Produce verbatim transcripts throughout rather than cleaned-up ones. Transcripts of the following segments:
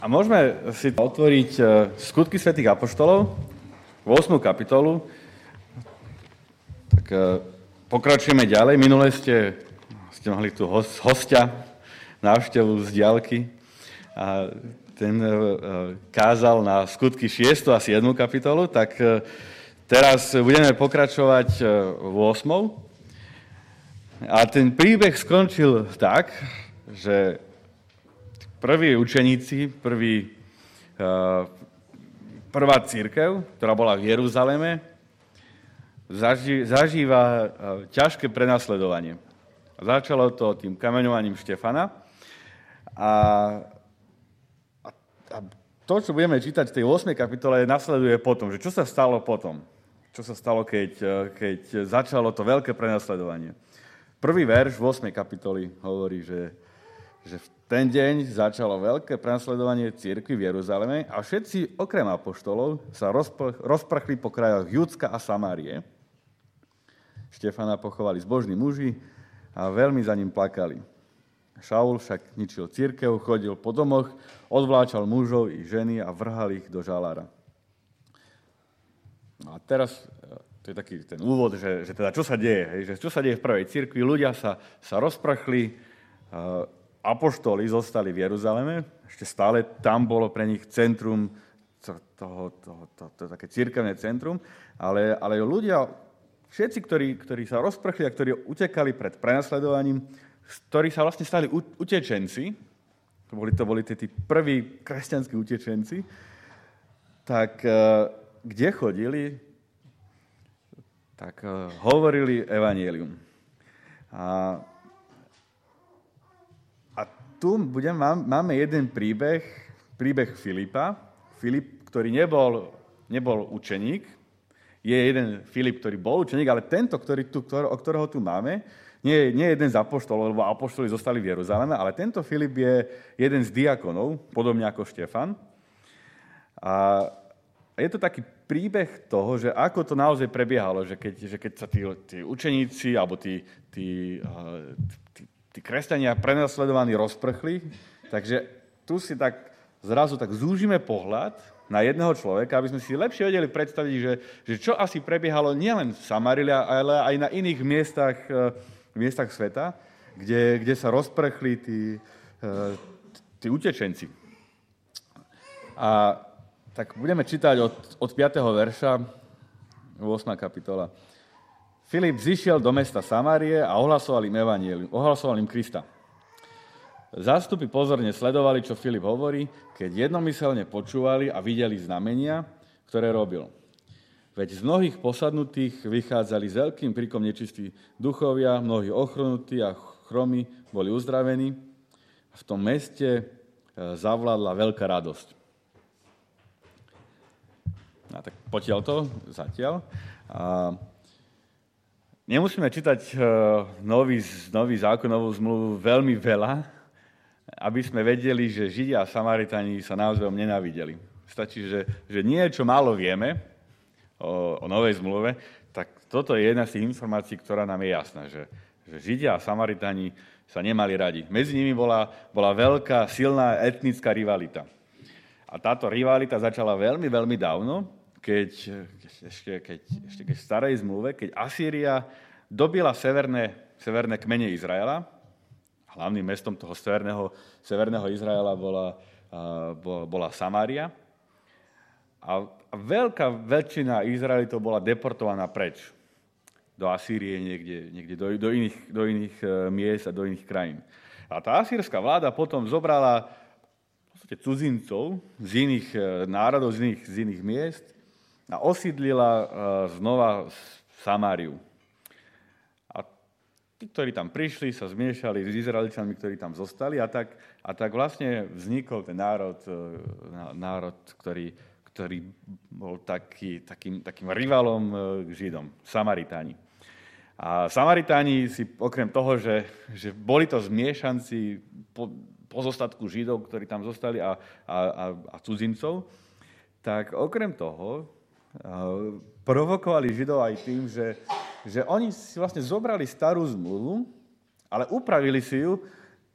A môžeme si otvoriť Skutky svätých apoštolov, ôsmu kapitolu. Tak pokračujeme ďalej. Minule ste, ste mali tu hostia, návštevu z diaľky. A ten kázal na Skutky šiestu a siedmu kapitolu. Tak teraz budeme pokračovať v ôsmou. A ten príbeh skončil tak, že prví učeníci, prvý, prvá cirkev, ktorá bola v Jeruzaleme, zaži, zažíva ťažké prenasledovanie. Začalo to tým kameňovaním Štefana a, a, a to, čo budeme čítať v tej ôsmej kapitole, nasleduje potom, že čo sa stalo potom. Čo sa stalo, keď, keď začalo to veľké prenasledovanie. Prvý verš v ôsmej kapitoli hovorí, že, že v ten deň začalo veľké prenasledovanie cirkvi v Jeruzaleme a všetci, okrem apoštolov, sa rozprchli po krajoch Judska a Samárie. Štefana pochovali zbožní muži a veľmi za ním plakali. Šaul však ničil cirkev, chodil po domoch, odvláčal mužov i ženy a vrhal ich do žalára. A teraz, to je taký ten úvod, že, že teda čo sa deje, hej, že čo sa deje v prvej cirkvi, ľudia sa, sa rozprchli, uh, apoštoli zostali v Jeruzaleme, ešte stále tam bolo pre nich centrum, toho, toho, to, to, to také cirkevné centrum, ale, ale ľudia, všetci, ktorí, ktorí sa rozprchli a ktorí utekali pred prenasledovaním, ktorí sa vlastne stali utečenci, to boli, to boli tí prví kresťanskí utečenci, tak uh, kde chodili, tak uh, hovorili evanjelium. A, a tu budem, máme jeden príbeh, príbeh Filipa. Filip, ktorý nebol, nebol učeník, je jeden Filip, ktorý bol učeník, ale tento, ktorý tu, ktor, o ktorého tu máme, nie, nie je jeden z apoštolov, lebo apoštoli zostali v Jeruzaleme, ale tento Filip je jeden z diakonov, podobne ako Štefan. A je to taký príbeh toho, že ako to naozaj prebiehalo, že keď, že keď sa tí, tí učeníci alebo tí, tí, tí, tí kresťania prenasledovaní rozprchli, takže tu si tak zrazu tak zúžime pohľad na jedného človeka, aby sme si lepšie vedeli predstaviť, že, že čo asi prebiehalo nielen v Samárii, ale aj na iných miestach, miestach sveta, kde, kde sa rozprchli tí, tí utečenci. A tak budeme čítať od, od piateho verša, ôsma kapitola. Filip zišiel do mesta Samárie a ohlasoval im evanjelium, ohlasoval im Krista. Zástupy pozorne sledovali, čo Filip hovorí, keď jednomyselne počúvali a videli znamenia, ktoré robil. Veď z mnohých posadnutých vychádzali s veľkým príkom nečistí duchovia, mnohí ochrnutí a chromy boli uzdravení. V tom meste zavládla veľká radosť. A tak potiaľ to, zatiaľ. A nemusíme čítať nový, nový zákon, novú zmluvu veľmi veľa, aby sme vedeli, že Židia a Samaritáni sa navzájom nenávideli. Stačí, že, že niečo málo vieme o, o novej zmluve, tak toto je jedna z tých informácií, ktorá nám je jasná, že, že Židia a Samaritáni sa nemali radi. Medzi nimi bola, bola veľká, silná etnická rivalita. A táto rivalita začala veľmi, veľmi dávno, keď, ešte, keď, ešte keď v starej zmluve, keď Asýria dobila severné, severné kmene Izraela. Hlavným mestom toho severného, severného Izraela bola, bola Samária. A, a veľká väčšina Izraelitov bola deportovaná preč do Asýrie, niekde, niekde do, do, iných, do iných miest a do iných krajín. A tá asýrska vláda potom zobrala cudzincov z iných národov, z iných, z iných miest a osídlila znova Samáriu. A tí, ktorí tam prišli, sa zmiešali s Izraeličanmi, ktorí tam zostali a tak, a tak vlastne vznikol ten národ, národ ktorý, ktorý bol taký, takým, takým rivalom k Židom, Samaritáni. A Samaritáni si okrem toho, že, že boli to zmiešanci po, pozostatku Židov, ktorí tam zostali a, a, a, a cudzincov, tak okrem toho provokovali Židov aj tým, že, že oni si vlastne zobrali starú zmluvu, ale upravili si ju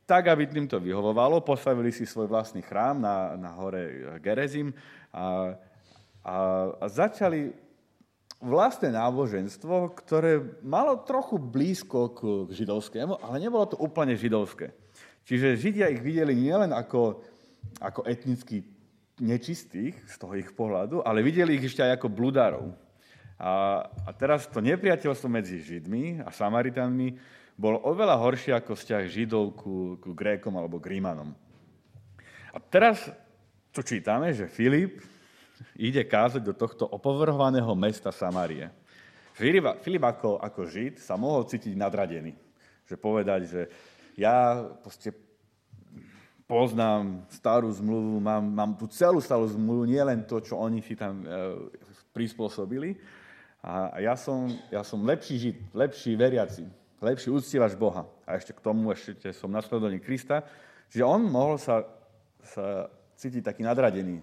tak, aby tým to vyhovovalo, postavili si svoj vlastný chrám na, na hore Gerezim a, a, a začali vlastné náboženstvo, ktoré malo trochu blízko k, k židovskému, ale nebolo to úplne židovské. Čiže Židia ich videli nielen ako, ako etnicky nečistých z toho ich pohľadu, ale videli ich ešte aj ako bludárov. A, a teraz to nepriateľstvo medzi Židmi a Samaritánmi bolo oveľa horšie ako vzťah Židov ku, ku Grékom alebo k Rímanom. A teraz tu čítame, že Filip ide kázať do tohto opovrhovaného mesta Samárie. Filip, Filip ako, ako Žid sa mohol cítiť nadradený. Že povedať, že ja proste poznám starú zmluvu, mám, mám tú celú starú zmluvu, nie len to, čo oni si tam e, prispôsobili. A ja som, ja som lepší Žid, lepší veriaci, lepší uctievač Boha. A ešte k tomu ešte som nasledovník Krista. Čiže on mohol sa, sa cítiť taký nadradený.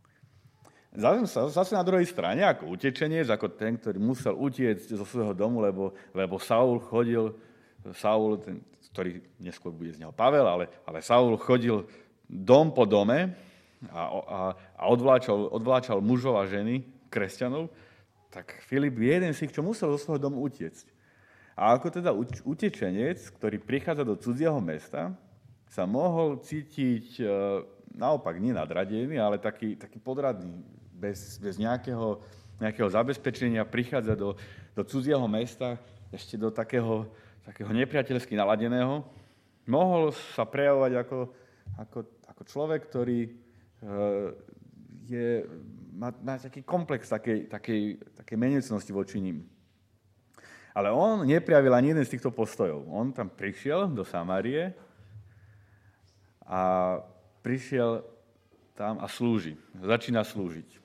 Zase na druhej strane, ako utečenec, ako ten, ktorý musel utiecť zo svojho domu, lebo, lebo Saul chodil, Saul, ten, ktorý neskôr bude z neho Pavel, ale, ale Saul chodil dom po dome a, a, a odvláčal, odvláčal mužov a ženy, kresťanov, tak Filip je jeden z tých, čo musel zo svojho domu utiecť. A ako teda utečenec, ktorý prichádza do cudzieho mesta, sa mohol cítiť e, naopak nie nadradený, ale taký, taký podradný, bez, bez nejakého, nejakého zabezpečenia prichádza do, do cudzieho mesta, ešte do takého, takého nepriateľsky naladeného. Mohol sa prejavovať ako, ako, ako človek, ktorý e, je, má, má taký komplex takej, takej, takej menecnosti voči ním. Ale on neprijavil ani jeden z týchto postojov. On tam prišiel do Samárie a prišiel tam a slúži. Začína slúžiť.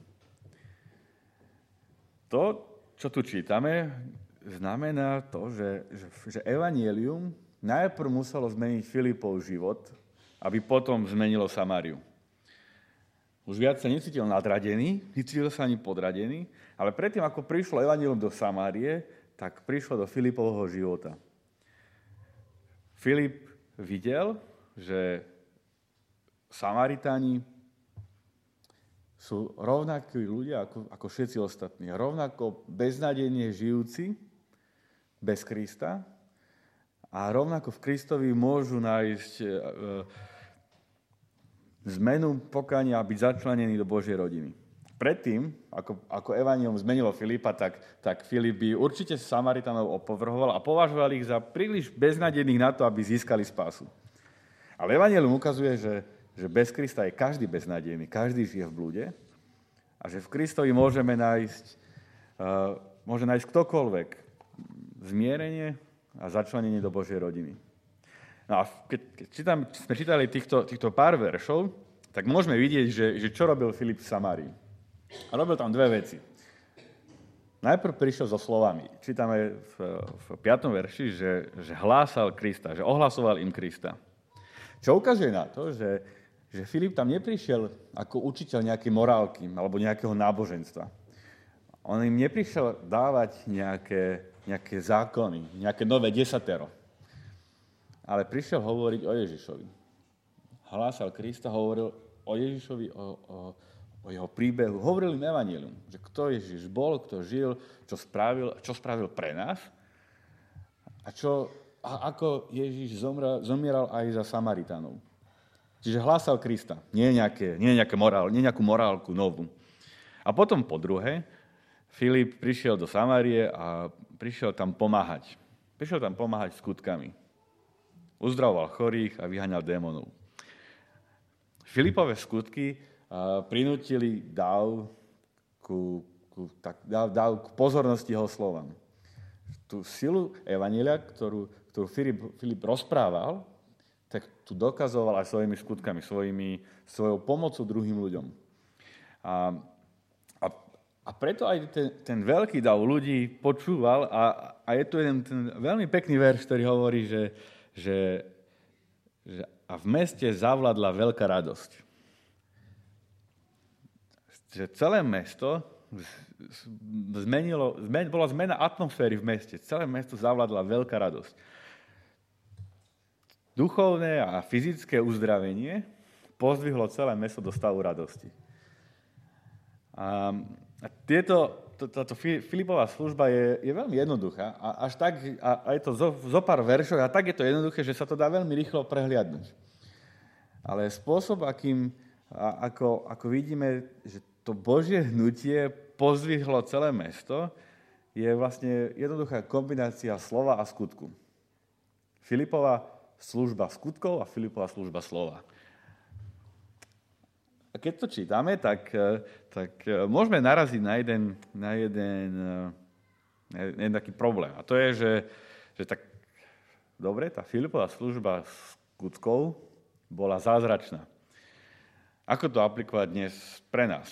To, čo tu čítame, znamená to, že, že, že evanjelium najprv muselo zmeniť Filipov život, aby potom zmenilo Samáriu. Už viac sa necítil nadradený, necítil sa ani podradený, ale predtým, ako prišlo evanjelium do Samárie, tak prišlo do Filipovho života. Filip videl, že Samaritáni sú rovnakí ľudia ako, ako všetci ostatní. Rovnako beznádejne žijúci bez Krista a rovnako v Kristovi môžu nájsť e, zmenu pokánia a byť začlenení do Božej rodiny. Predtým, ako, ako evanjelium zmenilo Filipa, tak, tak Filip by určite Samaritánov opovrhoval a považoval ich za príliš beznádejných na to, aby získali spásu. Ale evanjelium ukazuje, že, že bez Krista je každý beznádejný, každý žije v blúde a že v Kristovi môžeme nájsť, uh, môže nájsť ktokoľvek zmierenie a začlenenie do Božej rodiny. No a keď, keď čítam, sme čítali týchto, týchto pár veršov, tak môžeme vidieť, že, že čo robil Filip v Samárii. A robil tam dve veci. Najprv prišiel so slovami. Čítame v, v piatom verši, že, že hlásal Krista, že ohlasoval im Krista. Čo ukazuje na to, že, že Filip tam neprišiel ako učiteľ nejakej morálky alebo nejakého náboženstva. On im neprišiel dávať nejaké, nejaké zákony, nejaké nové desatero. Ale prišiel hovoriť o Ježišovi. Hlásal Krista, hovoril o Ježišovi, o, o o jeho príbehu, hovoril im evanjelium, že kto Ježiš bol, kto žil, čo spravil, čo spravil pre nás a, čo, a ako Ježiš zomral, zomieral aj za Samaritánov. Čiže hlásal Krista, nie, nejaké, nie, nejaké morál, nie nejakú morálku novú. A potom po druhé, Filip prišiel do Samárie a prišiel tam pomáhať. Prišiel tam pomáhať skutkami. Uzdravoval chorých a vyháňal démonov. Filipove skutky a prinútili dáv ku, ku, tak, dáv, dáv ku pozornosti jeho slovám. Tú silu evanjelia, ktorú, ktorú Filip, Filip rozprával, tak tu dokazoval aj svojimi skutkami, svojimi, svojou pomocou druhým ľuďom. A, a, a preto aj ten, ten veľký dáv ľudí počúval a, a je tu jeden ten veľmi pekný verš, ktorý hovorí, že, že, že a v meste zavládla veľká radosť. Že celé mesto zmenilo, zmen, bola zmena atmosféry v meste. Celé mesto zavládla veľká radosť. duchovné a fyzické uzdravenie pozdvihlo celé mesto do stavu radosti. A tieto, táto Filipová služba je, je veľmi jednoduchá a až tak, a, a je to zo, zo pár veršov a tak je to jednoduché, že sa to dá veľmi rýchlo prehliadnúť. Ale spôsob, akým, a, ako, ako vidíme, že to Božie hnutie pozdvihlo celé mesto, je vlastne jednoduchá kombinácia slova a skutku. Filipová služba skutkov a Filipová služba slova. A keď to čítame, tak, tak môžeme naraziť na jeden, na jeden, na jeden taký problém. A to je, že, že tak dobre, tá Filipová služba skutkov bola zázračná. Ako to aplikovať dnes pre nás?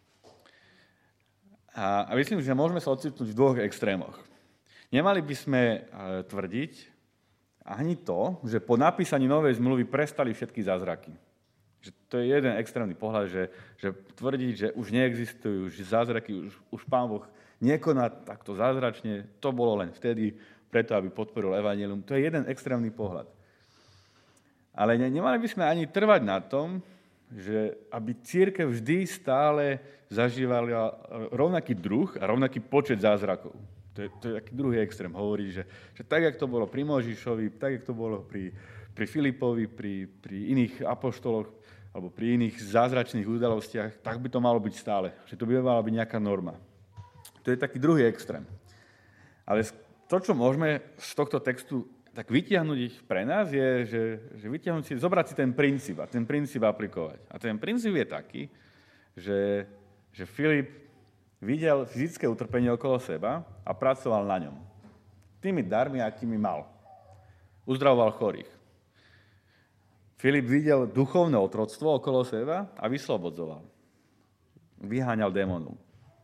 A, a myslím, že môžeme sa ocitnúť v dvoch extrémoch. Nemali by sme tvrdiť ani to, že po napísaní novej zmluvy prestali všetky zázraky. Že to je jeden extrémny pohľad, že, že tvrdiť, že už neexistujú, že zázraky, už, už Pán Boh nekoná takto zázračne, to bolo len vtedy, preto, aby podporil evanjelium. To je jeden extrémny pohľad. Ale ne, nemali by sme ani trvať na tom, že aby cirkev vždy stále zažívala rovnaký druh a rovnaký počet zázrakov. To je, to je taký druhý extrém. Hovorí, že, že tak, jak to bolo pri Mojžišovi, tak, jak to bolo pri, pri Filipovi, pri, pri iných apoštoloch, alebo pri iných zázračných udalostiach, tak by to malo byť stále. Že to by mala byť nejaká norma. To je taký druhý extrém. Ale to, čo môžeme z tohto textu tak vytiahnuť pre nás, je, že, že vytiahnuť si, zobrať si ten princíp a ten princíp aplikovať. A ten princíp je taký, že, že Filip videl fyzické utrpenie okolo seba a pracoval na ňom. Tými darmi, akými mal. Uzdravoval chorých. Filip videl duchovné otroctvo okolo seba a vyslobodzoval. Vyháňal démonov.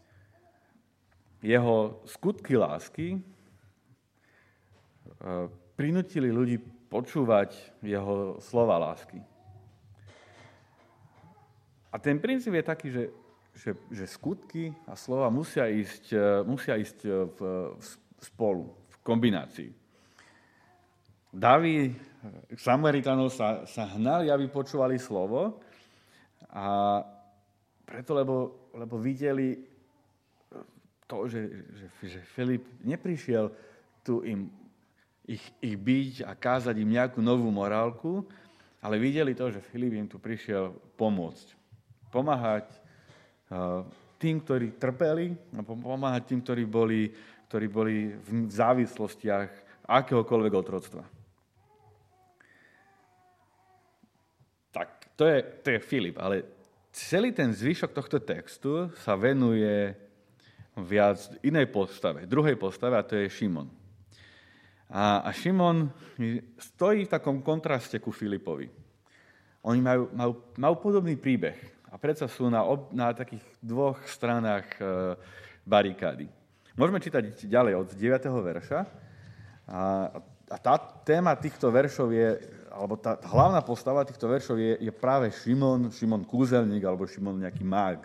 Jeho skutky lásky prinútili ľudí počúvať jeho slova lásky. A ten princíp je taký, že, že, že skutky a slova musia ísť, musia ísť v, v, spolu, v kombinácii. Daví Samaritanov sa, sa hnali, aby počúvali slovo a preto, lebo, lebo videli to, že, že, že Filip neprišiel tu im ich, ich byť a kázať im nejakú novú morálku, ale videli to, že Filip im tu prišiel pomôcť. Pomáhať uh, tým, ktorí trpeli a pomáhať tým, ktorí boli, ktorí boli v závislostiach akéhokoľvek otroctva. To je, to je Filip, ale celý ten zvyšok tohto textu sa venuje viac inej postave, druhej postave, a to je Šimon. A, a Šimon stojí v takom kontraste ku Filipovi. Oni majú, majú, majú podobný príbeh a predsa sú na, ob, na takých dvoch stranách e, barikády. Môžeme čítať ďalej od deviateho verša. A, a tá téma týchto veršov je, alebo tá hlavná postava týchto veršov je, je práve Šimon, Šimon kúzelník, alebo Šimon nejaký mág.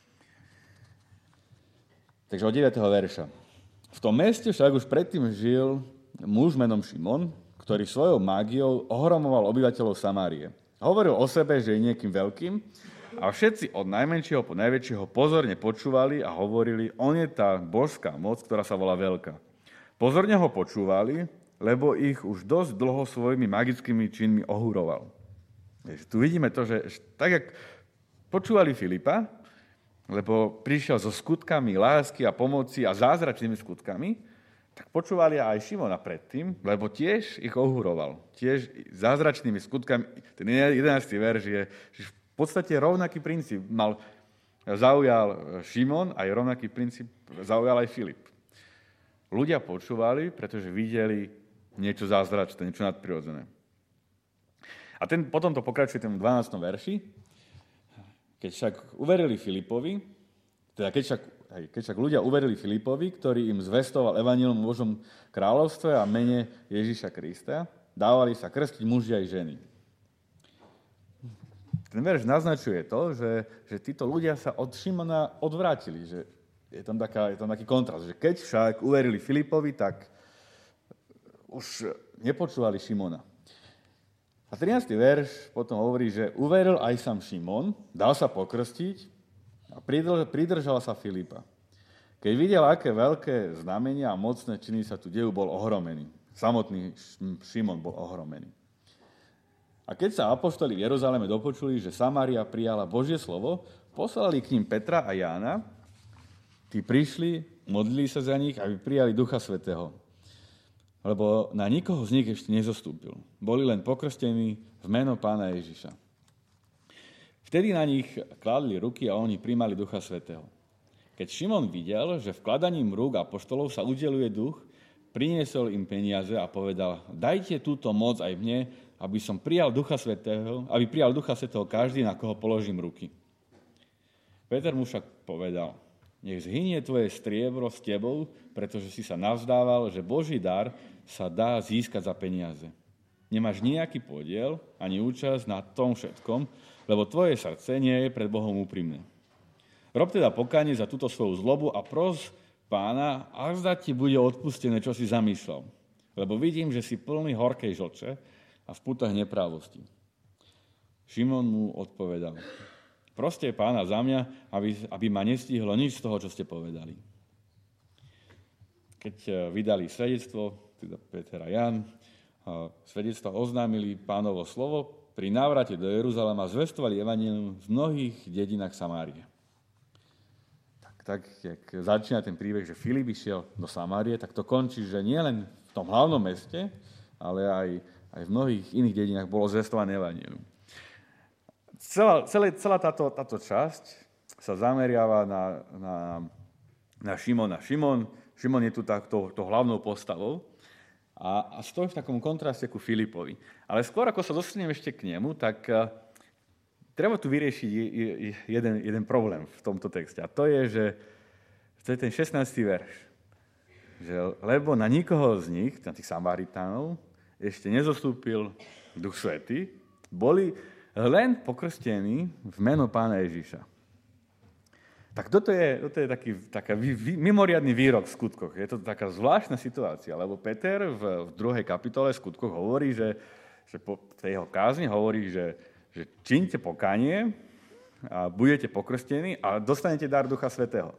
Takže od deviateho verša. V tom meste však už predtým žil muž menom Šimon, ktorý svojou mágiou ohromoval obyvateľov Samárie. Hovoril o sebe, že je niekým veľkým a všetci od najmenšieho po najväčšieho pozorne počúvali a hovorili, on je tá božská moc, ktorá sa volá veľká. Pozorne ho počúvali, lebo ich už dosť dlho svojimi magickými činmi ohúroval. Tu vidíme to, že tak, jak počúvali Filipa, lebo prišiel so skutkami lásky a pomoci a zázračnými skutkami, tak počúvali aj Šimona predtým, lebo tiež ich ohúroval. Tiež zázračnými skutkami. Ten jedenásty verš je že v podstate rovnaký princíp. Mal, zaujal Šimon a rovnaký princíp zaujal aj Filip. Ľudia počúvali, pretože videli niečo zázračné, niečo nadprirodzené. A ten, potom to pokračuje v dvanástom verši. Keď však uverili Filipovi, teda keď však, keď však ľudia uverili Filipovi, ktorý im zvestoval evanjelium o Božom kráľovstve a mene Ježiša Krista, dávali sa krstiť muži aj ženy. Ten verš naznačuje to, že, že títo ľudia sa od Šimona odvrátili, že je tam, taká, je tam taký kontrast, že keď však uverili Filipovi, tak už nepočúvali Šimona. A trinásty verš potom hovorí, že uveril aj sám Šimon, dal sa pokrstiť a pridržal sa Filipa. Keď videl, aké veľké znamenia a mocné činy sa tu dejú, bol ohromený. Samotný Šimon bol ohromený. A keď sa apoštoli v Jeruzaleme dopočuli, že Samária prijala Božie slovo, poslali k ním Petra a Jána. Tí prišli, modlili sa za nich, aby prijali Ducha Svätého. Lebo na nikoho z nich ešte nezostúpil. Boli len pokrstení v meno Pána Ježiša. Vtedy na nich kládli ruky a oni prijímali Ducha Svätého. Keď Šimon videl, že vkladaním rúk apoštolov sa udeľuje duch, priniesol im peniaze a povedal: dajte túto moc aj mne, aby som prijal Ducha Svätého, aby prijal Ducha Svätého každý, na koho položím ruky. Peter mu však povedal: nech zhynie tvoje striebro s tebou, pretože si sa navzdával, že Boží dar sa dá získať za peniaze. Nemáš nejaký podiel ani účasť na tom všetkom, lebo tvoje srdce nie je pred Bohom úprimné. Rob teda pokánie za túto svoju zlobu a pros Pána, a zda ti bude odpustené, čo si zamýšľal. Lebo vidím, že si plný horkej žlče a v pútach neprávosti. Šimon mu odpovedal: proste Pána za mňa, aby, aby ma nestihlo nič z toho, čo ste povedali. Keď vydali svedectvo, teda Peter a Ján, svedectvo oznámili Pánovo slovo, pri návrate do Jeruzalema zvestovali evanjelium v mnohých dedinách Samárie. Tak, tak jak začína ten príbeh, že Filip išiel do Samárie, tak to končí, že nie len v tom hlavnom meste, ale aj, aj v mnohých iných dedinách bolo zvestované evanjelium. Celá, celé, celá táto, táto časť sa zameriava na, na, na Šimona. Šimon, Šimon je tu takto to hlavnou postavou a, a stojí v takom kontraste ku Filipovi. Ale skôr, ako sa dostaneme ešte k nemu, tak uh, treba tu vyriešiť jeden, jeden problém v tomto texte. A to je, že to je ten šestnásty verš. Že, lebo na nikoho z nich, na tých Samaritánov, ešte nezostúpil Duch Svätý, boli len pokrstení v meno Pána Ježiša. Tak toto je, toto je taký taká vý, vý, mimoriadny výrok v skutkoch. Je to taká zvláštna situácia, lebo Peter v, v druhej kapitole skutkoch hovorí, že, že po tej jeho kázni hovorí, že, že čiňte pokánie a budete pokrstení a dostanete dar Ducha Svätého.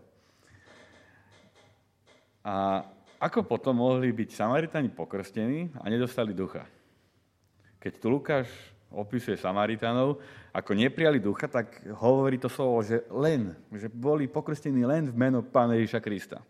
A ako potom mohli byť Samaritáni pokrstení a nedostali ducha? Keď tu Lukáš opisuje Samaritánov, ako neprijali ducha, tak hovorí to slovo, že len, že boli pokrstení len v meno Pána Ježiša Krista.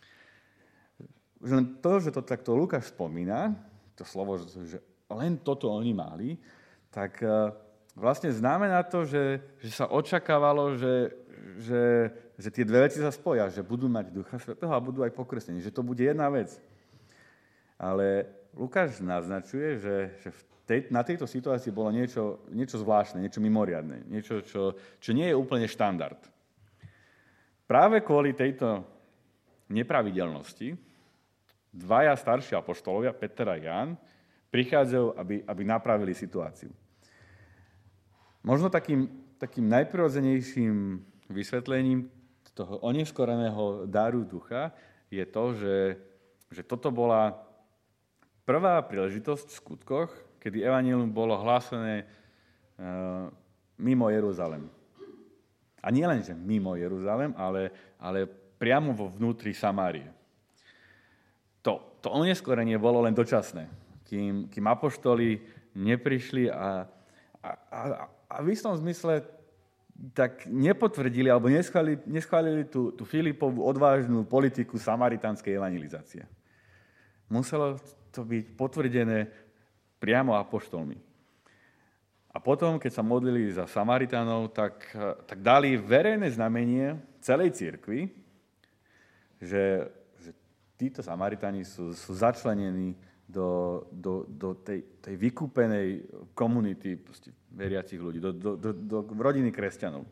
Len to, že to takto Lukáš spomína, to slovo, že len toto oni mali, tak vlastne znamená to, že, že sa očakávalo, že, že, že tie dve veci sa spoja, že budú mať Ducha Svätého a budú aj pokrstení, že to bude jedna vec. Ale Lukáš naznačuje, že, že v Tej, na tejto situácii bolo niečo, niečo zvláštne, niečo mimoriadne, niečo, čo, čo nie je úplne štandard. Práve kvôli tejto nepravidelnosti dvaja starší apoštolovia, Peter a Ján, prichádzajú, aby, aby napravili situáciu. Možno takým, takým najprirodzenejším vysvetlením toho oneskoreného daru ducha je to, že, že toto bola prvá príležitosť v skutkoch, kedy evanjelium bolo hlásené uh, mimo Jeruzalem. A nie len, že mimo Jeruzalem, ale, ale priamo vo vnútri Samárie. To, to oneskorenie bolo len dočasné, kým, kým apoštoli neprišli a, a, a, a v istom zmysle tak nepotvrdili alebo neschválili, neschválili tú, tú Filipovú odvážnu politiku samaritánskej evangelizácie. Muselo to byť potvrdené priamo apoštolmi. A potom, keď sa modlili za Samaritánov, tak, tak dali verejné znamenie celej cirkvi, že, že títo Samaritáni sú, sú začlenení do, do, do tej, tej vykúpenej komunity veriacich ľudí, do, do, do, do rodiny kresťanov.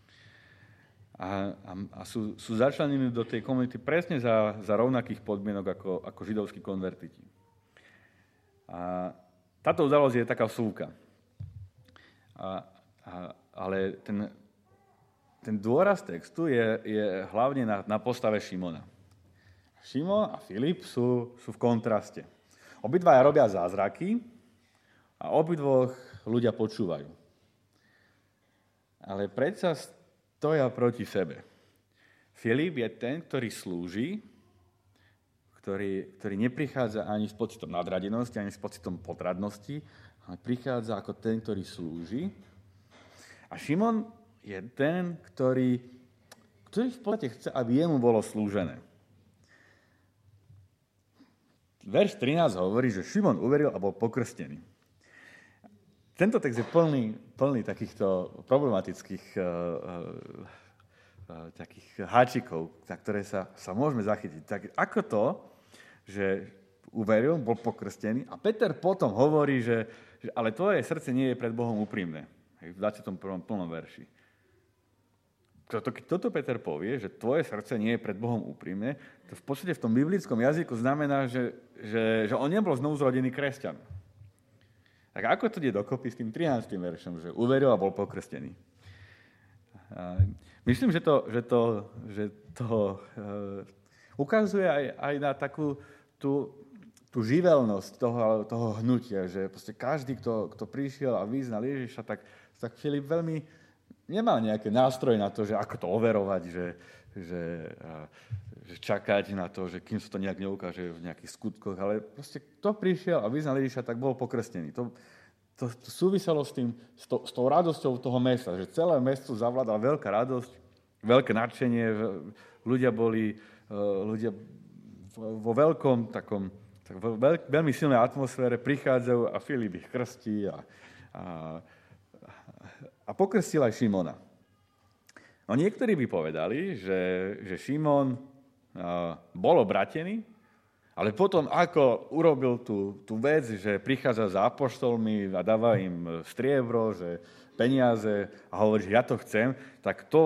A, a, a sú, sú začlenení do tej komunity presne za, za rovnakých podmienok ako, ako židovskí konvertiti. A táto udalosť je taká vsúka. A, a, ale ten, ten dôraz textu je, je hlavne na, na postave Šimona. Šimon a Filip sú, sú v kontraste. Obidvaja robia zázraky a obidvoch ľudia počúvajú. Ale predsa stoja proti sebe. Filip je ten, ktorý slúži, ktorý, ktorý neprichádza ani s pocitom nadradenosti, ani s pocitom potradnosti, ale prichádza ako ten, ktorý slúži. A Šimon je ten, ktorý, ktorý v podstate chce, aby jemu bolo slúžené. Verš trinásť hovorí, že Šimon uveril a bol pokrstený. Tento text je plný, plný takýchto problematických uh, uh, takých háčikov, za ktoré sa, sa môžeme zachytiť. Tak ako to, že uveril, bol pokrstený a Peter potom hovorí, že, že ale tvoje srdce nie je pred Bohom úprimné. V dvadsiatom prvom plnom verši. Keď toto Peter povie, že tvoje srdce nie je pred Bohom úprimné, to v podstate v tom biblickom jazyku znamená, že, že, že on nebol znovuzrodený kresťan. Tak ako to ide dokopy s tým trinástym veršom, že uveril a bol pokrstený? A myslím, že to, že to, že to uh, ukazuje aj, aj na takú tú, tú živelnosť toho, toho hnutia, že proste každý, kto, kto prišiel a vyznal Ježiša, tak, tak Filip veľmi nemal nejaké nástroje na to, že ako to overovať, že, že, uh, že čakať na to, že kým sa to nejak neukáže v nejakých skutkoch, ale proste kto prišiel a vyznal Ježiša, tak bol pokrstený. To, to, to súviselo s, tým, s, to, s tou radosťou toho mesta, že celé mesto zavládala veľká radosť, veľké nadšenie, ľudia boli ľudia vo veľkom takom, tak veľ, veľmi silnej atmosfére prichádzajú a Filip ich krstí a, a, a pokrstil aj Šimona. No niektorí by povedali, že, že Šimon bol obratený, ale potom ako urobil tú, tú vec, že prichádza za apoštolmi a dáva im striebro, že peniaze a hovorí, že ja to chcem, tak to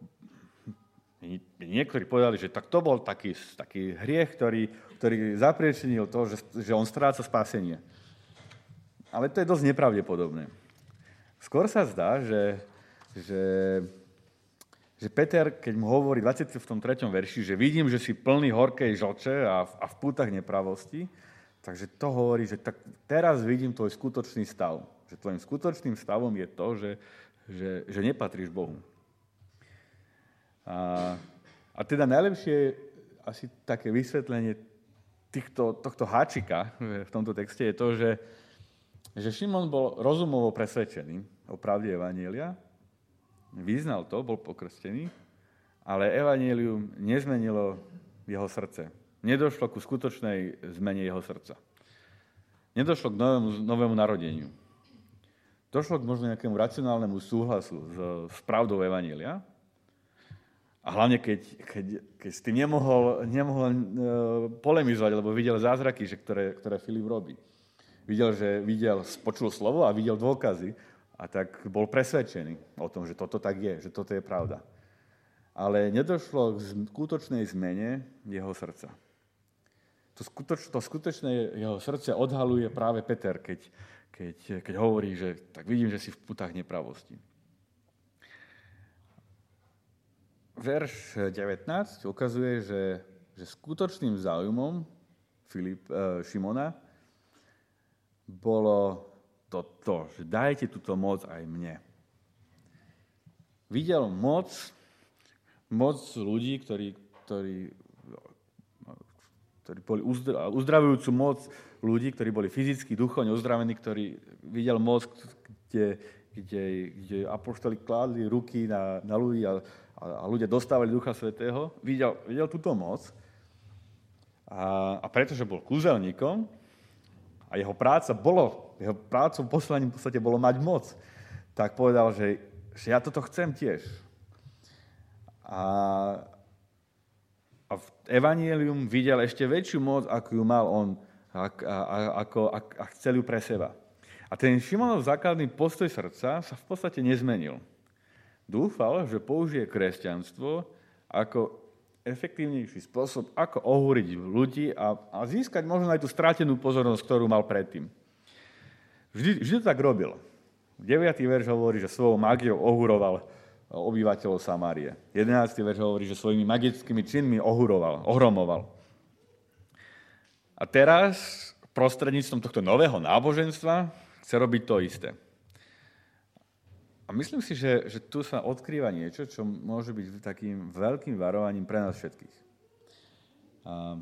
niektorí povedali, že tak to bol taký, taký hriech, ktorý, ktorý zapriečinil to, že, že on stráca spasenie. Ale to je dosť nepravdepodobné. Skôr sa zdá, že, že, že Peter, keď mu hovorí v dvadsiatom treťom verši, že vidím, že si plný horkej žlče a, a v pútach nepravosti, takže to hovorí, že tak teraz vidím tvoj skutočný stav. Že tvojim skutočným stavom je to, že, že, že nepatríš Bohu. A, a teda najlepšie asi také vysvetlenie týchto, tohto háčika v tomto texte je to, že, že Šimon bol rozumovo presvedčený o pravde evanjelia, vyznal to, bol pokrstený, ale evanjelium nezmenilo jeho srdce. Nedošlo ku skutočnej zmene jeho srdca. Nedošlo k novému, novému narodeniu. Došlo k možno nejakému racionálnemu súhlasu s, s pravdou evanjelia, a hlavne, keď, keď, keď s tým nemohol, nemohol uh, polemizovať, lebo videl zázraky, že ktoré, ktoré Filip robí. Videl, že videl, počul slovo a videl dôkazy a tak bol presvedčený o tom, že toto tak je, že toto je pravda. Ale nedošlo k skutočnej zmene jeho srdca. To, skutoč, to skutočné jeho srdce odhaluje práve Peter, keď, keď, keď hovorí, že tak vidím, že si v putách nepravosti. Verš devätnásť ukazuje, že, že skutočným záujmom Filip, e, Šimona bolo toto, že dajte túto moc aj mne. Videl moc, moc ľudí, ktorí, ktorí, ktorí boli uzdravujúcu moc ľudí, ktorí boli fyzicky, duchovne uzdravení, ktorí videl moc, kde, kde, kde apoštoli kládli ruky na, na ľudí a a ľudia dostávali Ducha Svätého, videl, videl túto moc a, a pretože bol kúzelníkom a jeho práca bolo, jeho prácou poslaním v podstate bolo mať moc, tak povedal, že, že ja toto chcem tiež. A, a v Evanjelium videl ešte väčšiu moc, ako ju mal on, ako, ako, ako chcel ju pre seba. A ten Šimonov základný postoj srdca sa v podstate nezmenil. Dúfal, že použije kresťanstvo ako efektívnejší spôsob, ako ohúriť ľudí a, a získať možno aj tú strátenú pozornosť, ktorú mal predtým. Vždy, vždy to tak robil. deviaty verš hovorí, že svojou mágiou ohúroval obyvateľov Samárie. jedenásty verš hovorí, že svojimi magickými činmi ohúroval, ohromoval. A teraz prostredníctvom tohto nového náboženstva chce robiť to isté. a myslím si, že, že tu sa odkrýva niečo, čo môže byť takým veľkým varovaním pre nás všetkých. A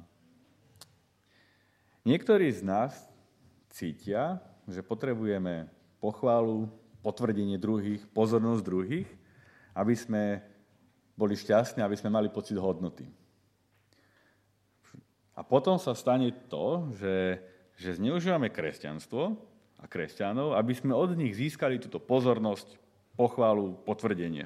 niektorí z nás cítia, že potrebujeme pochválu, potvrdenie druhých, pozornosť druhých, aby sme boli šťastní, aby sme mali pocit hodnoty. A potom sa stane to, že, že zneužívame kresťanstvo a kresťanov, aby sme od nich získali túto pozornosť, pochválu, potvrdenie.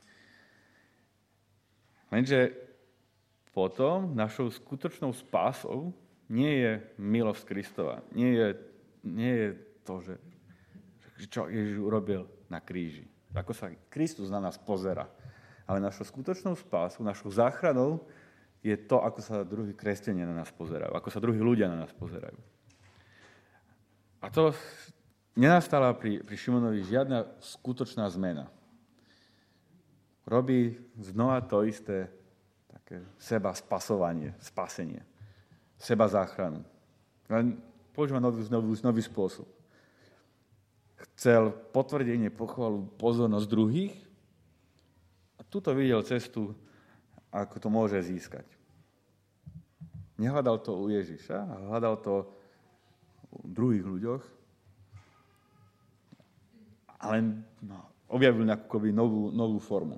Lenže potom našou skutočnou spásou nie je milosť Kristova. Nie je, nie je to, že, čo Ježiš urobil na kríži. Ako sa Kristus na nás pozerá. Ale našou skutočnou spásou, našou záchranou je to, ako sa druhí kresťania na nás pozerajú. Ako sa druhí ľudia na nás pozerajú. A to nenastala pri, pri Šimonovi žiadna skutočná zmena. Robí znova to isté také seba spasovanie, spasenie, seba záchranu. Len používa nový, nový, nový spôsob. Chcel potvrdenie, pochvalu, pozornosť druhých a tuto videl cestu, ako to môže získať. Nehľadal to u Ježiša, ale hľadal to u druhých ľuďoch, ale no, objavil nejakú novú, novú formu.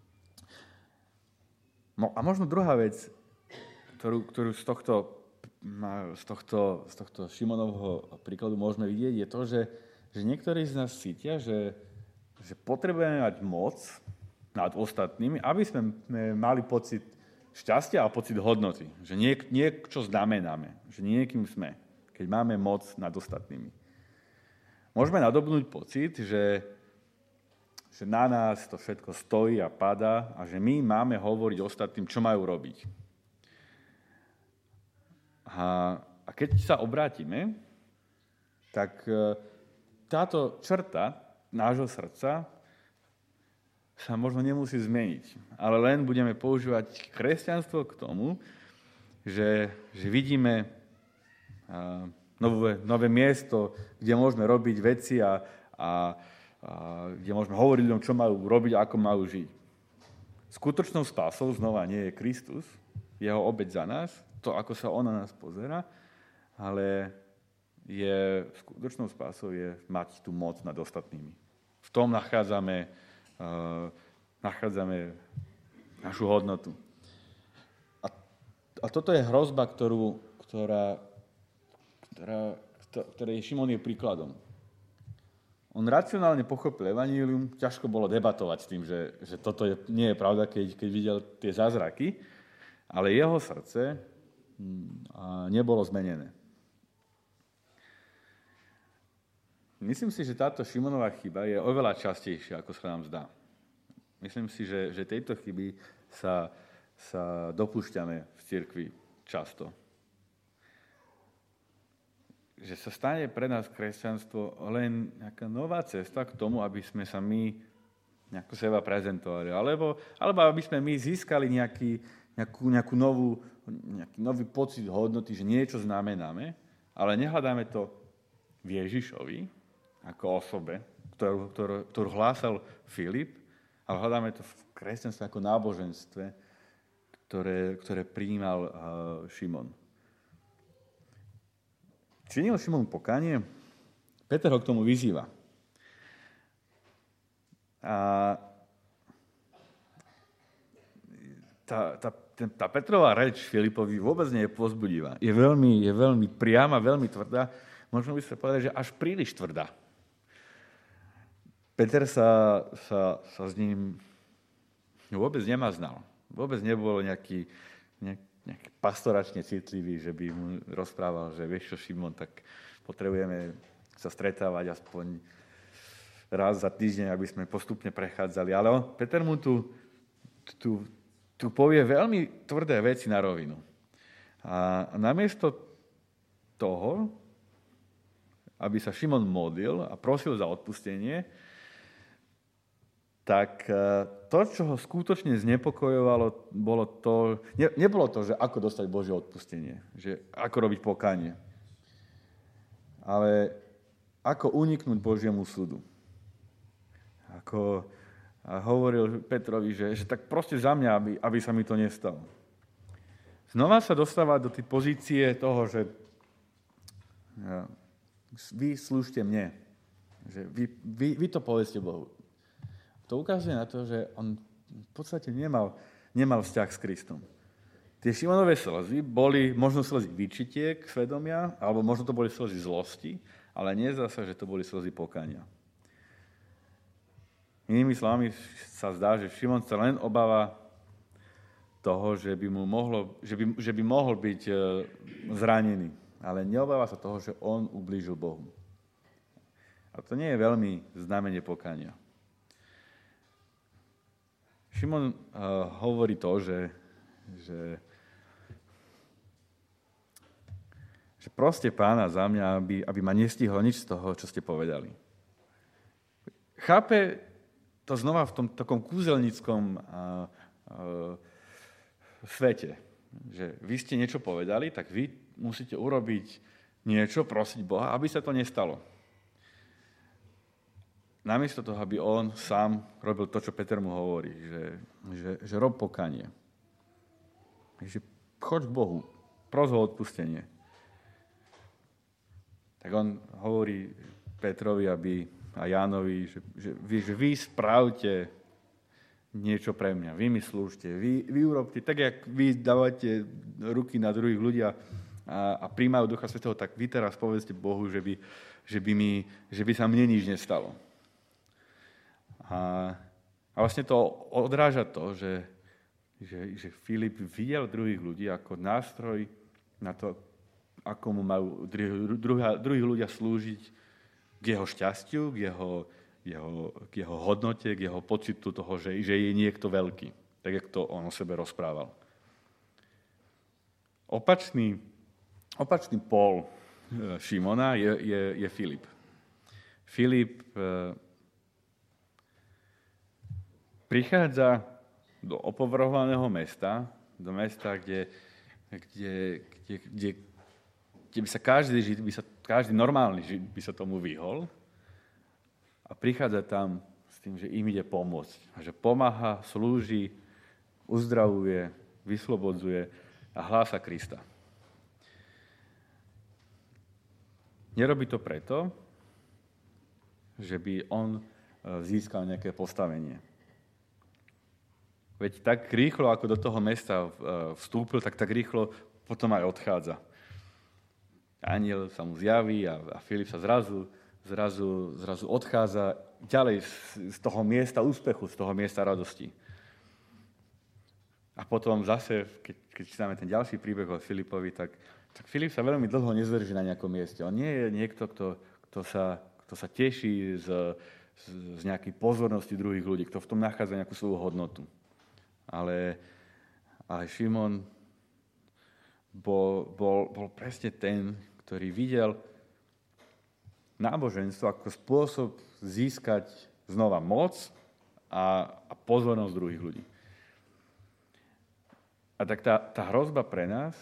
No a možno druhá vec, ktorú, ktorú z tohto, z tohto, z tohto Šimonovho príkladu môžeme vidieť, je to, že, že niektorí z nás cítia, že, že potrebujeme mať moc nad ostatnými, aby sme mali pocit šťastia a pocit hodnoty. Že niek, niečo znamenáme, že niekým sme, keď máme moc nad ostatnými. Môžeme nadobnúť pocit, že, že na nás to všetko stojí a padá a že my máme hovoriť ostatným, čo majú robiť. A, a keď sa obrátime, tak táto črta nášho srdca sa možno nemusí zmeniť, ale len budeme používať kresťanstvo k tomu, že, že vidíme a, Nové, nové miesto, kde môžeme robiť veci a, a, a kde môžeme hovoriť ľuďom, čo majú robiť a ako majú žiť. Skutočnou spásou znova nie je Kristus, jeho obeť za nás, to, ako sa on na nás pozerá, ale je, skutočnou spásou je mať tú moc nad ostatnými. V tom nachádzame, uh, nachádzame našu hodnotu. A, a toto je hrozba, ktorú, ktorá Ktorá, ktorej Šimon je príkladom. On racionálne pochopil evanjelium, ťažko bolo debatovať s tým, že, že toto je, nie je pravda, keď, keď videl tie zázraky, ale jeho srdce hm, nebolo zmenené. Myslím si, že táto Šimonová chyba je oveľa častejšia, ako sa nám zdá. Myslím si, že, že tejto chyby sa, sa dopúšťame v cirkvi často. Že sa stane pre nás kresťanstvo len nejaká nová cesta k tomu, aby sme sa my nejako seba prezentovali. Alebo, alebo aby sme my získali nejaký, nejakú, nejakú novú, nejaký nový pocit hodnoty, že niečo znamenáme, ale nehľadáme to v Ježišovi ako osobe, ktorú, ktorú, ktorú hlásal Filip, ale hľadáme to v kresťanstve ako náboženstve, ktoré, ktoré prijímal uh, Šimon. Činil Šimon pokánie? Peter ho k tomu vyzýva. A tá, tá, tá Petrová reč Filipovi vôbec nie je povzbudivá. Je veľmi, je veľmi priama, veľmi tvrdá. Možno by sa povedať, že až príliš tvrdá. Peter sa, sa, sa s ním vôbec nemaznal. Vôbec nebol nejaký, nejaký nejaký pastoračne citlivý, že by mu rozprával, že vieš čo, Šimon, tak potrebujeme sa stretávať aspoň raz za týždeň, aby sme postupne prechádzali. Ale on, Peter mu tu, tu, tu povie veľmi tvrdé veci na rovinu. A namiesto toho, aby sa Šimon modlil a prosil za odpustenie, tak to, čo ho skutočne znepokojovalo, bolo to, ne, nebolo to, že ako dostať Božie odpustenie, že ako robiť pokánie, ale ako uniknúť Božiemu súdu. Ako hovoril Petrovi, že, že tak proste za mňa, aby, aby sa mi to nestalo. Znova sa dostáva do tej pozície toho, že vy slúžte mne. Že vy, vy, vy to povedzte Bohu. To ukazuje na to, že on v podstate nemal, nemal vzťah s Kristom. Tie Šimonové slzy boli možno slzy výčitiek, svedomia, alebo možno to boli slzy zlosti, ale nezdá sa, že to boli slzy pokania. Inými slovami sa zdá, že Šimon sa len obáva toho, že by, mu mohlo, že by, že by mohol byť zranený, ale neobáva sa toho, že on ublížil Bohu. A to nie je veľmi znamenie pokania. Šimon uh, hovorí to, že, že, že proste Pána za mňa, aby, aby ma nestihlo nič z toho, čo ste povedali. Chápe to znova v tom takom kúzelníckom uh, uh, svete, že vy ste niečo povedali, tak vy musíte urobiť niečo, prosiť Boha, aby sa to nestalo. Namiesto toho, aby on sám robil to, čo Peter mu hovorí, že, že, že rob pokanie. Že choď k Bohu, pros ho odpustenie. Tak on hovorí Petrovi aby, a Jánovi, že, že, vy, že vy spravte niečo pre mňa, vy mi slúžte, vy, vy urobte, tak jak vy dávate ruky na druhých ľudia a, a príjmajú Ducha Svätého, tak vy teraz povedzte Bohu, že by, že by, mi, že by sa mne nič nestalo. A, a vlastne to odráža to, že, že, že Filip videl druhých ľudí ako nástroj na to, ako mu majú druhý, druhá, druhých ľudia slúžiť k jeho šťastiu, k jeho, jeho, k jeho hodnote, k jeho pocitu toho, že, že je niekto veľký. Tak, jak to on o sebe rozprával. Opačný, opačný pól Šimona je, je, je Filip. Filip prichádza do opovrhovaného mesta, do mesta, kde, kde, kde, kde, kde by sa každý, by sa, každý normálny žid by sa tomu vyhol a prichádza tam s tým, že im ide pomôcť. A že pomáha, slúži, uzdravuje, vyslobodzuje a hlása Krista. Nerobí to preto, že by on získal nejaké postavenie. Veď tak rýchlo, ako do toho mesta vstúpil, tak tak rýchlo potom aj odchádza. Anjel sa mu zjaví a, a Filip sa zrazu, zrazu, zrazu odchádza ďalej z, z toho miesta úspechu, z toho miesta radosti. A potom zase, keď, keď čítame ten ďalší príbeh o Filipovi, tak, tak Filip sa veľmi dlho nezvrží na nejakom mieste. On nie je niekto, kto, kto, sa, kto sa teší z, z, z nejakej pozornosti druhých ľudí, kto v tom nachádza nejakú svoju hodnotu. Ale, ale Šimon bol, bol, bol presne ten, ktorý videl náboženstvo ako spôsob získať znova moc a, a pozornosť druhých ľudí. A tak tá, tá hrozba pre nás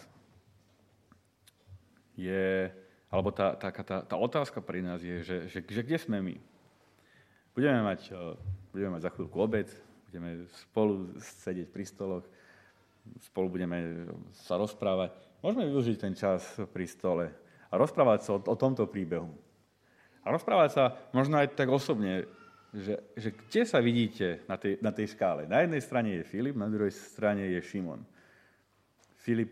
je, alebo tá, tá, tá, tá otázka pre nás je, že, že, že kde sme my? Budeme mať, budeme mať za chvíľku obed, budeme spolu sedieť pri stoloch, spolu budeme sa rozprávať. Môžeme využiť ten čas pri stole a rozprávať sa o, o tomto príbehu. A rozprávať sa možno aj tak osobne, že, že kde sa vidíte na tej, na tej škále. Na jednej strane je Filip, na druhej strane je Šimon. Filip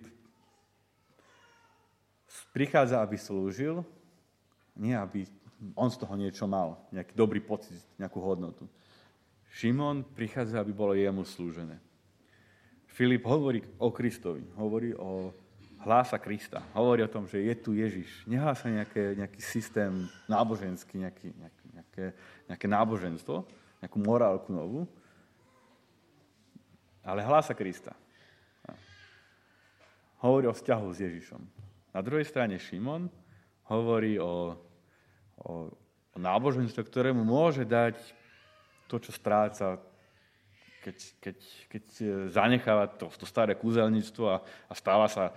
prichádza, aby slúžil, nie aby on z toho niečo mal, nejaký dobrý pocit, nejakú hodnotu. Šimon prichádza, aby bolo jemu slúžené. Filip hovorí o Kristovi, hovorí o hlása Krista, hovorí o tom, že je tu Ježiš. Nehlása nejaké, nejaký systém náboženský, nejaký, nejaké, nejaké, nejaké náboženstvo, nejakú morálku novú, ale hlása Krista. Hovorí o vzťahu s Ježišom. Na druhej strane Šimon hovorí o, o, o náboženstve, ktorému môže dať to, čo stráca, keď, keď, keď zanecháva to, to staré kúzelníctvo a, a stáva sa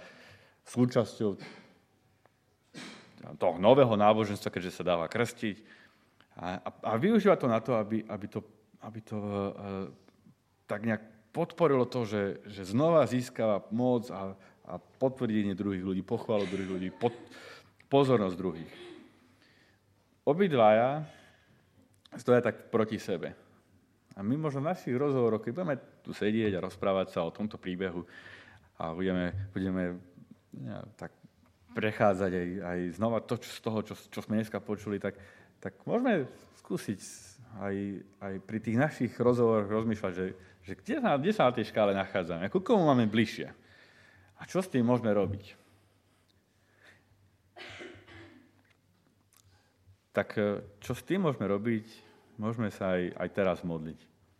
súčasťou toho nového náboženstva, keďže sa dáva krstiť. A, A, a, a využíva to na to, aby, aby to, aby to uh, tak nejak podporilo to, že, že znova získava moc a, a potvrdenie druhých ľudí, pochvalu druhých ľudí, pod, pozornosť druhých. Obidvaja stoja tak proti sebe. A my možno v našich rozhovoroch, keď budeme tu sedieť a rozprávať sa o tomto príbehu a budeme, budeme ja, tak prechádzať aj, aj znova to, čo, z toho, čo, čo sme dneska počuli, tak, tak môžeme skúsiť aj, aj pri tých našich rozhovoroch rozmýšľať, že, že kde, sa, kde sa na tej škále nachádzame, ako komu máme bližšie a čo s tým môžeme robiť. Tak čo s tým môžeme robiť, môžeme sa aj, aj teraz modliť.